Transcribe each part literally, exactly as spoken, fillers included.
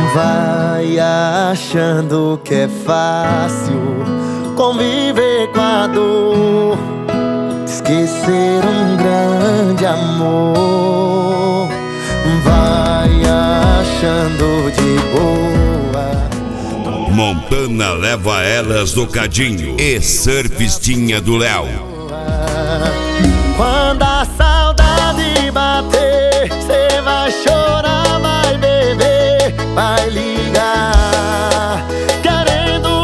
Vai achando que é fácil conviver com a dor, esquecer um grande amor. Vai achando de boa. Montana leva elas do Cadinho e Surfistinha do Léo. Quando a saudade bater, cê vai chorar, vai beber, vai ligar, querendo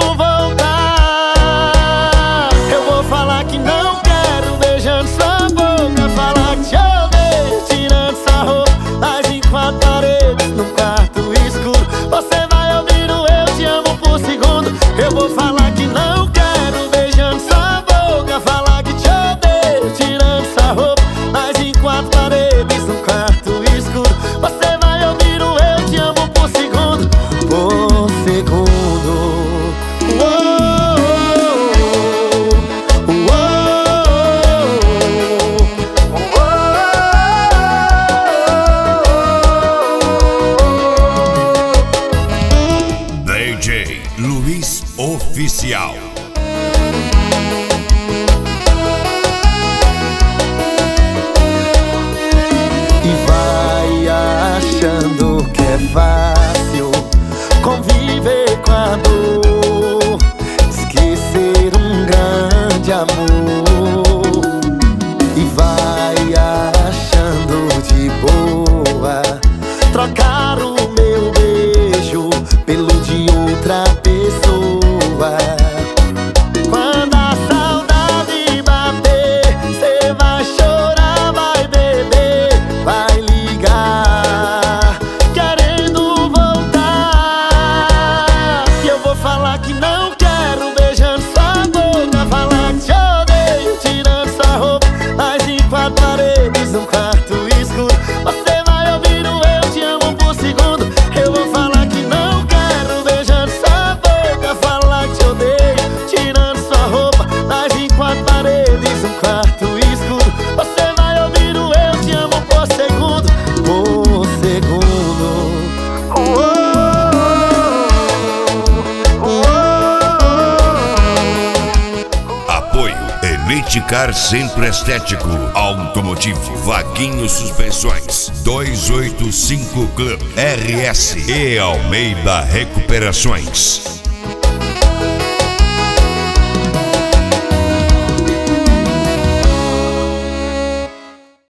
voltar. Eu vou falar que não quero, beijando sua boca, falar que te odeio, tirando sua roupa, mas em quatro paredes, num quarto escuro. Você vai ouvir o eu te amo por segundo. Eu vou falar que não quero, beijando sua boca, falar que te odeio, tirando sua roupa, mas em quatro paredes, num quarto escuro. Você vai ouvir o eu te amo por segundo, por segundo. Uou, D J Luiz Oficial. E vai achando que é fácil conviver com a dor, esquecer um grande amor. E vai achando de boa trocar o meu beijo pelo de outra pessoa. Quando a saudade bater, cê vai chorar, vai beber, vai ligar, querendo voltar. E eu vou falar que não quero, beijando sua boca, falar que te odeio, tirando sua roupa, mas em quatro paredes, num quarto escuro. Você vai ouvir o eu te amo por segundo. Eu vou falar que não quero, beijando sua boca, falar que te odeio, tirando sua roupa, mas em quatro paredes, num quarto escuro. Você vai ouvir o eu te amo por segundo, por segundo. Apoio Elite Car Centro Estético Automotivo, Vaguinho Suspensões, dois oito cinco Club R S e Almeida Recuperações.